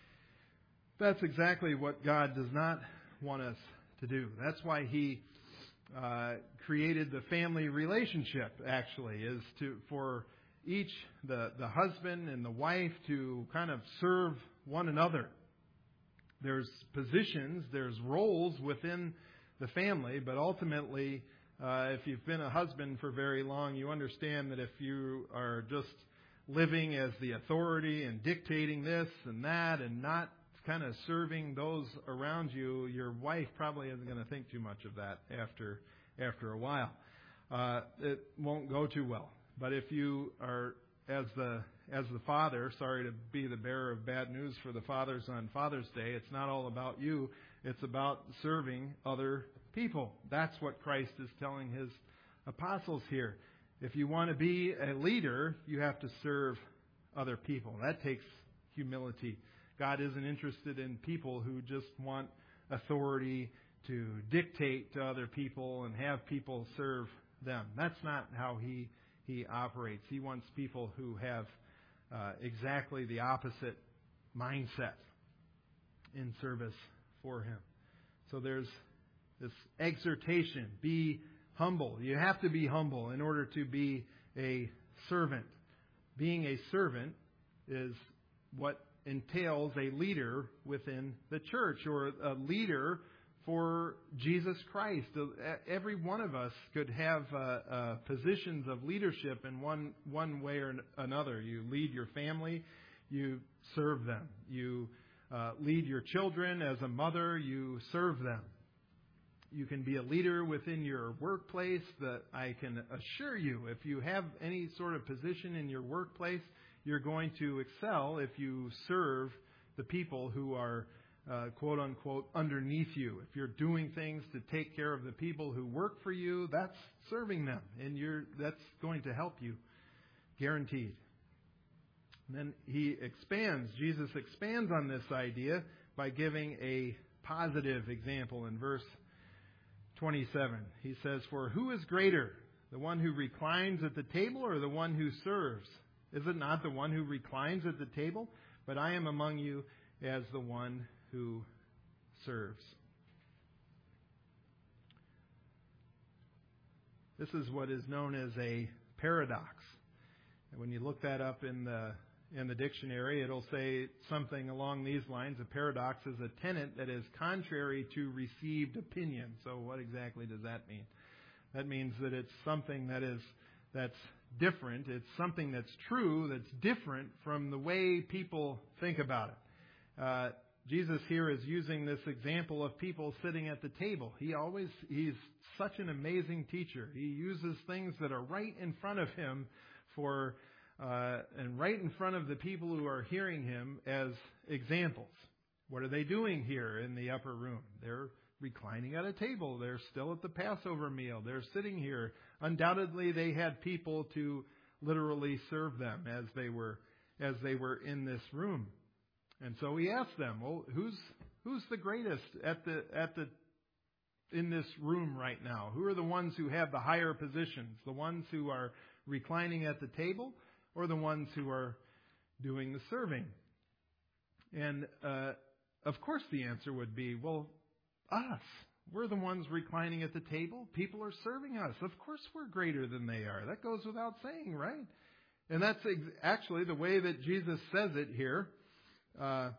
That's exactly what God does not want us to do. That's why He uh, created the family relationship, actually, is to for each, the, the husband and the wife, to kind of serve one another. There's positions, there's roles within the family, but ultimately, uh, if you've been a husband for very long, you understand that if you are just living as the authority and dictating this and that and not kind of serving those around you, your wife probably isn't going to think too much of that after after a while. Uh, it won't go too well. But if you are, as the as the father, sorry to be the bearer of bad news for the fathers on Father's Day, it's not all about you. It's about serving other people. That's what Christ is telling His apostles here. If you want to be a leader, you have to serve other people. That takes humility. God isn't interested in people who just want authority to dictate to other people and have people serve them. That's not how He He operates. He wants people who have uh, exactly the opposite mindset in service for Him. So there's this exhortation, be humble. You have to be humble in order to be a servant. Being a servant is what entails a leader within the church, or a leader for Jesus Christ. Every one of us could have uh, uh, positions of leadership in one one way or another. You lead your family, you serve them. You uh, lead your children as a mother, you serve them. You can be a leader within your workplace. That I can assure you, if you have any sort of position in your workplace, you're going to excel if you serve the people who are Uh, quote unquote, underneath you. If you're doing things to take care of the people who work for you, that's serving them, and you're that's going to help you, guaranteed. And then he expands, Jesus expands on this idea by giving a positive example in verse twenty-seven. He says, "For who is greater, the one who reclines at the table or the one who serves? Is it not the one who reclines at the table? But I am among you as the one who serves." This is what is known as a paradox. And when you look that up in the in the dictionary, it'll say something along these lines. A paradox is a tenet that is contrary to received opinion. So what exactly does that mean? That means that it's something that is that's different. It's something that's true that's different from the way people think about it. Uh, Jesus here is using this example of people sitting at the table. He always, he's such an amazing teacher. He uses things that are right in front of him for, uh, and right in front of the people who are hearing him as examples. What are they doing here in the upper room? They're reclining at a table. They're still at the Passover meal. They're sitting here. Undoubtedly, they had people to literally serve them as they were, as they were in this room. And so he asked them, well, who's who's the greatest at the at the in this room right now? Who are the ones who have the higher positions? The ones who are reclining at the table, or the ones who are doing the serving? And uh, of course the answer would be, well, us. We're the ones reclining at the table. People are serving us. Of course we're greater than they are. That goes without saying, right? And that's ex- actually the way that Jesus says it here. Uh,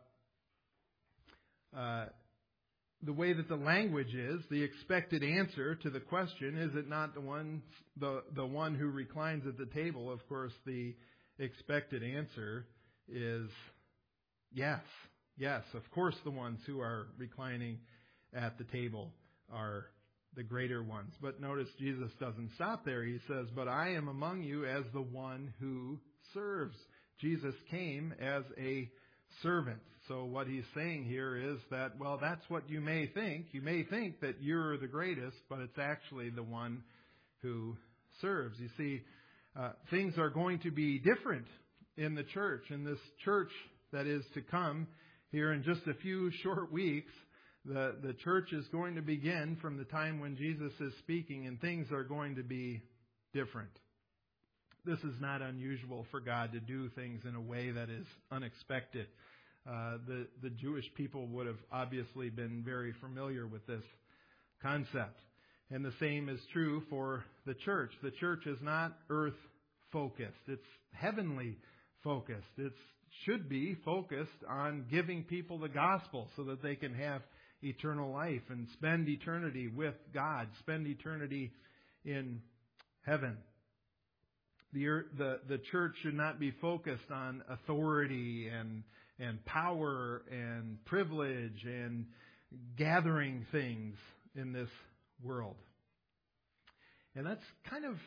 uh, the way that the language is, the expected answer to the question, is it not the one, the, the one who reclines at the table? Of course, the expected answer is yes. Yes, of course the ones who are reclining at the table are the greater ones. But notice Jesus doesn't stop there. He says, but I am among you as the one who serves. Jesus came as a servant. So what he's saying here is that, well, that's what you may think. You may think that you're the greatest, but it's actually the one who serves. You see, uh, things are going to be different in the church, in this church that is to come here in just a few short weeks. The, the church is going to begin from the time when Jesus is speaking, and things are going to be different. This is not unusual for God to do things in a way that is unexpected. Uh, the, the Jewish people would have obviously been very familiar with this concept. And the same is true for the church. The church is not earth-focused. It's heavenly-focused. It should be focused on giving people the gospel so that they can have eternal life and spend eternity with God, spend eternity in heaven. The, the, the church should not be focused on authority and, and power and privilege and gathering things in this world. And that's kind of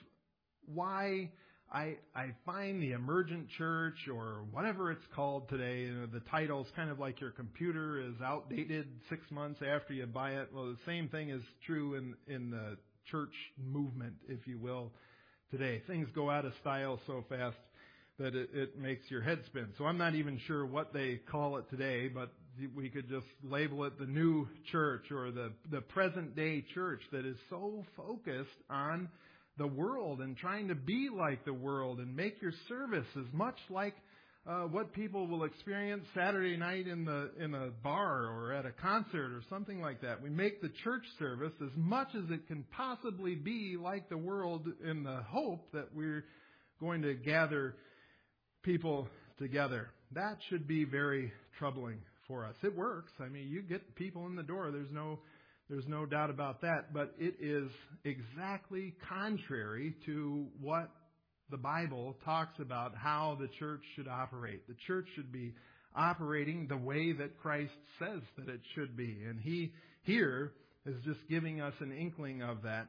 why I, I find the emergent church, or whatever it's called today, you know, the title's kind of like your computer is outdated six months after you buy it. Well, the same thing is true in, in the church movement, if you will, today. Things go out of style so fast that it, it makes your head spin. So I'm not even sure what they call it today, but we could just label it the new church, or the, the present day church that is so focused on the world and trying to be like the world and make your service as much like uh, what people will experience Saturday night in the in a bar or at a concert or something like that. We make the church service as much as it can possibly be like the world, in the hope that we're going to gather people together. That should be very troubling for us. It works. I mean, you get people in the door. There's no There's no doubt about that, but it is exactly contrary to what the Bible talks about how the church should operate. The church should be operating the way that Christ says that it should be. And he here is just giving us an inkling of that,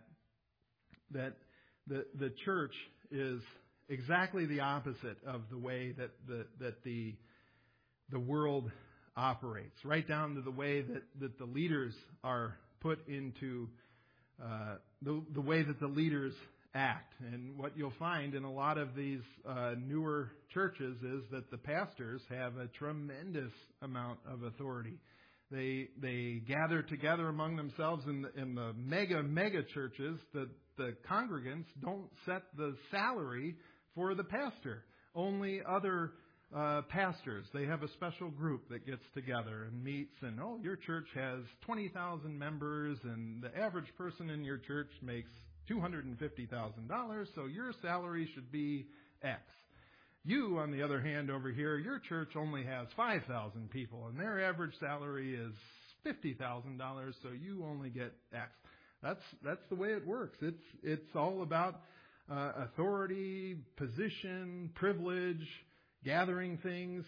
that the, the church is exactly the opposite of the way that the, that the, the world operates, right down to the way that, that the leaders are put into uh, the, the way that the leaders act. And what you'll find in a lot of these uh, newer churches is that the pastors have a tremendous amount of authority. They they gather together among themselves in the, in the mega, mega churches. The, the congregants don't set the salary for the pastor. Only other Uh, pastors. They have a special group that gets together and meets, and oh, your church has twenty thousand members, and the average person in your church makes two hundred fifty thousand dollars, so your salary should be X. You, on the other hand, over here, your church only has five thousand people, and their average salary is fifty thousand dollars, so you only get X. That's that's the way it works. It's it's all about uh, authority, position, privilege, gathering things.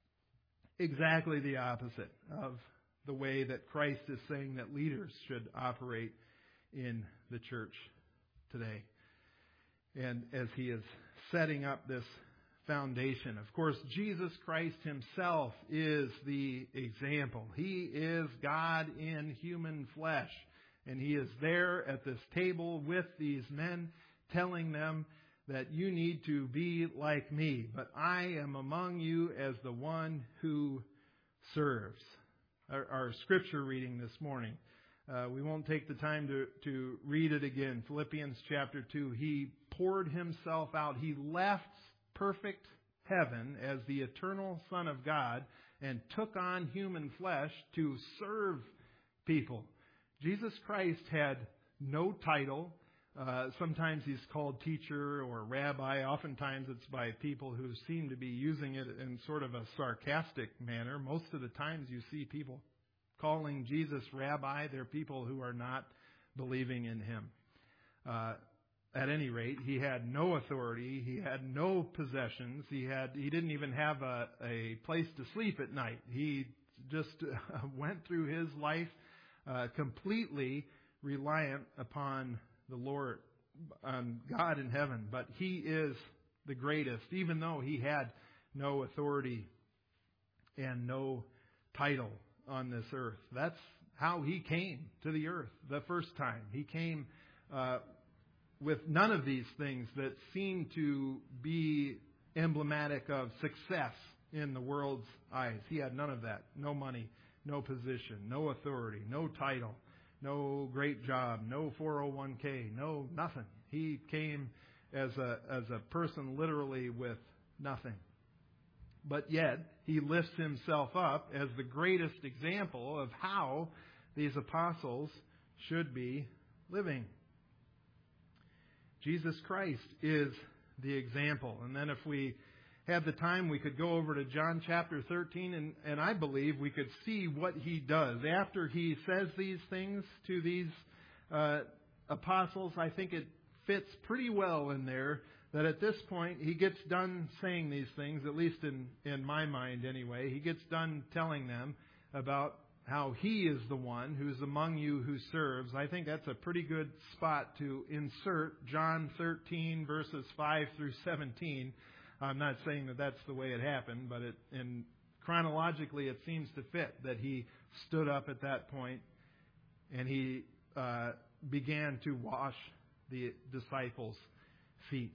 Exactly the opposite of the way that Christ is saying that leaders should operate in the church today. And as he is setting up this foundation, of course, Jesus Christ himself is the example. He is God in human flesh. And he is there at this table with these men, telling them that you need to be like me, but I am among you as the one who serves. Our, our scripture reading this morning, uh, we won't take the time to, to read it again. Philippians chapter two, he poured himself out. He left perfect heaven as the eternal Son of God and took on human flesh to serve people. Jesus Christ had no title. Uh, sometimes he's called teacher or rabbi. Oftentimes it's by people who seem to be using it in sort of a sarcastic manner. Most of the times you see people calling Jesus rabbi. They're people who are not believing in him. Uh, at any rate, he had no authority. He had no possessions. He had he didn't even have a, a place to sleep at night. He just uh, went through his life uh, completely reliant upon the Lord, on God in heaven. But He is the greatest, even though He had no authority and no title on this earth. That's how He came to the earth the first time. He came uh, with none of these things that seem to be emblematic of success in the world's eyes. He had none of that. No money, no position, no authority, no title, no great job, no four oh one k, no nothing. He came as a as a person literally with nothing. But yet, He lifts Himself up as the greatest example of how these apostles should be living. Jesus Christ is the example. And then if we had the time, we could go over to John chapter thirteen, and, and I believe we could see what He does. After He says these things to these uh, apostles, I think it fits pretty well in there that at this point He gets done saying these things, at least in, in my mind anyway. He gets done telling them about how He is the one who's among you who serves. I think that's a pretty good spot to insert John thirteen verses five through seventeen. I'm not saying that that's the way it happened, but it, in chronologically it seems to fit that He stood up at that point and He uh, began to wash the disciples' feet,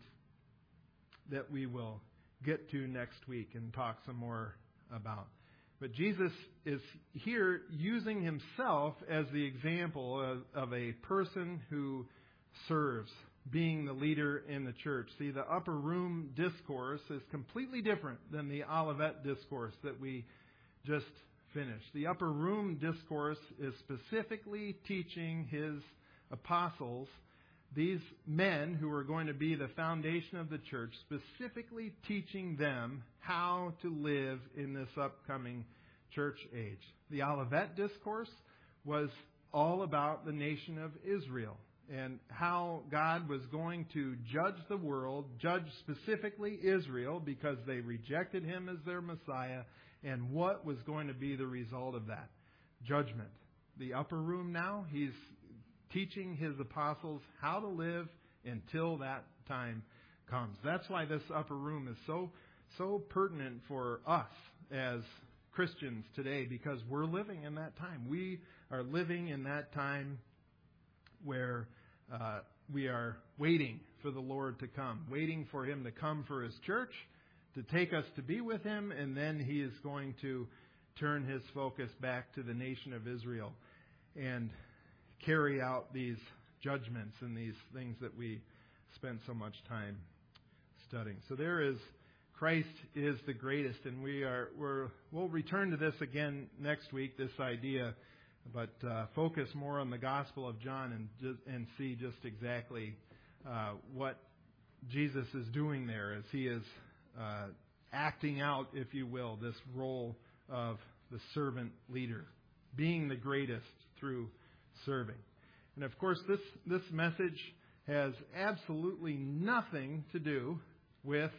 that we will get to next week and talk some more about. But Jesus is here using Himself as the example of, of a person who serves, being the leader in the church. See, the upper room discourse is completely different than the Olivet discourse that we just finished. The upper room discourse is specifically teaching His apostles, these men who are going to be the foundation of the church, specifically teaching them how to live in this upcoming church age. The Olivet discourse was all about the nation of Israel and how God was going to judge the world, judge specifically Israel because they rejected Him as their Messiah, and what was going to be the result of that judgment. The upper room now, He's teaching His apostles how to live until that time comes. That's why this upper room is so so pertinent for us as Christians today, because we're living in that time. We are living in that time where uh, we are waiting for the Lord to come, waiting for Him to come for His church, to take us to be with Him, and then He is going to turn His focus back to the nation of Israel and carry out these judgments and these things that we spent so much time studying. So there is, Christ is the greatest, and we are we're, we'll return to this again next week, this idea, but uh, focus more on the Gospel of John and just, and see just exactly uh, what Jesus is doing there as He is uh, acting out, if you will, this role of the servant leader, being the greatest through serving. And of course, this, this message has absolutely nothing to do with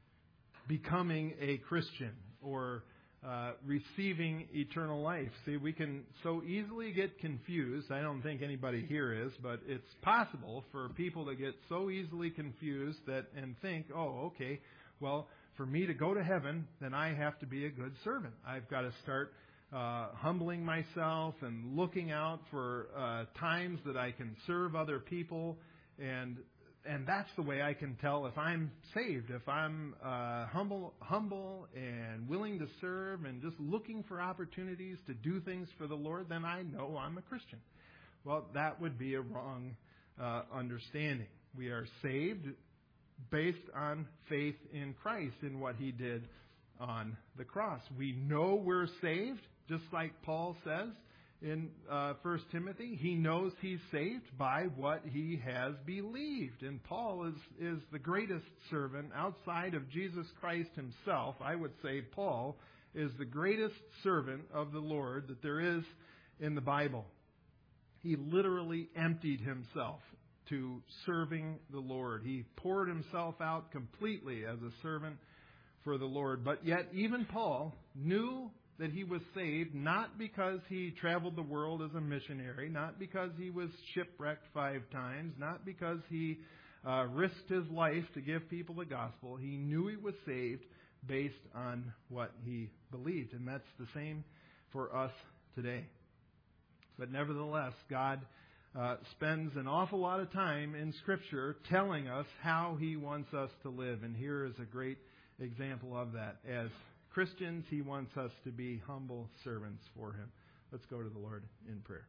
becoming a Christian or uh, receiving eternal life. See, we can so easily get confused. I don't think anybody here is, but it's possible for people to get so easily confused that and think, oh, okay, well, for me to go to heaven, then I have to be a good servant. I've got to start Uh, humbling myself and looking out for uh, times that I can serve other people, and and that's the way I can tell if I'm saved. If I'm uh, humble, humble and willing to serve, and just looking for opportunities to do things for the Lord, then I know I'm a Christian. Well, that would be a wrong uh, understanding. We are saved based on faith in Christ and what He did on the cross. We know we're saved. Just like Paul says in uh, First Timothy, he knows he's saved by what he has believed. And Paul is, is the greatest servant outside of Jesus Christ Himself. I would say Paul is the greatest servant of the Lord that there is in the Bible. He literally emptied himself to serving the Lord. He poured himself out completely as a servant for the Lord. But yet even Paul knew that he was saved not because he traveled the world as a missionary, not because he was shipwrecked five times, not because he uh, risked his life to give people the gospel. He knew he was saved based on what he believed. And that's the same for us today. But nevertheless, God uh, spends an awful lot of time in Scripture telling us how He wants us to live. And here is a great example of that. As Christians, He wants us to be humble servants for Him. Let's go to the Lord in prayer.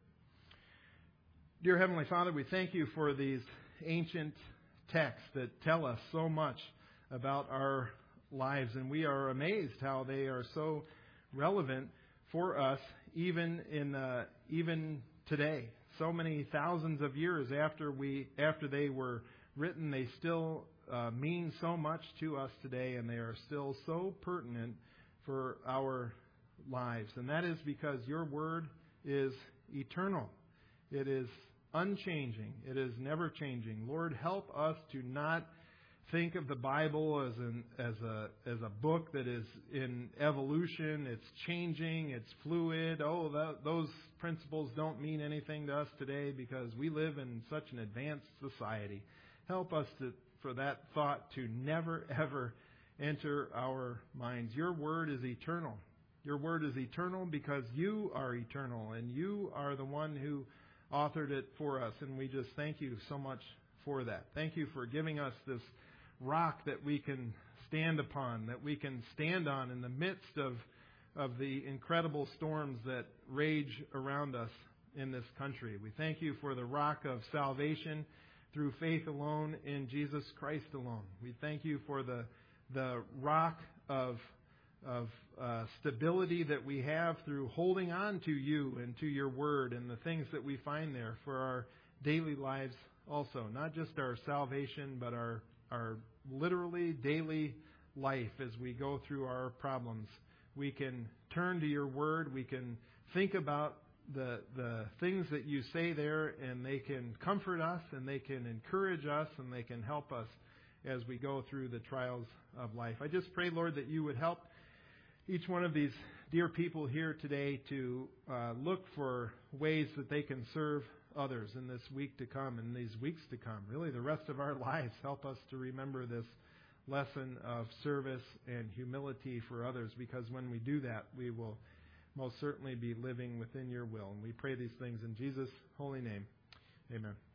Dear Heavenly Father, we thank You for these ancient texts that tell us so much about our lives. And we are amazed how they are so relevant for us even in uh, even today. So many thousands of years after we after they were written, they still uh, mean so much to us today, and they are still so pertinent for our lives. And that is because Your Word is eternal. It is unchanging. It is never changing. Lord, help us to not think of the Bible as an as a as a book that is in evolution. It's changing. It's fluid. Oh, that, those principles don't mean anything to us today because we live in such an advanced society. Help us to for that thought to never ever enter our minds. Your Word is eternal. Your Word is eternal because You are eternal, and You are the one who authored it for us. And we just thank You so much for that. Thank You for giving us this rock that we can stand upon, that we can stand on in the midst of of the incredible storms that rage around us in this country. We thank You for the rock of salvation through faith alone in Jesus Christ alone. We thank You for the the rock of of uh, stability that we have through holding on to You and to Your Word and the things that we find there for our daily lives also. Not just our salvation, but our our literally daily life as we go through our problems. We can turn to Your Word. We can think about the the things that You say there, and they can comfort us, and they can encourage us, and they can help us as we go through the trials of life. I just pray, Lord, that You would help each one of these dear people here today to uh, look for ways that they can serve others in this week to come and these weeks to come. Really, the rest of our lives. Help us to remember this lesson of service and humility for others, because when we do that, we will most certainly be living within Your will. And we pray these things in Jesus' holy name. Amen.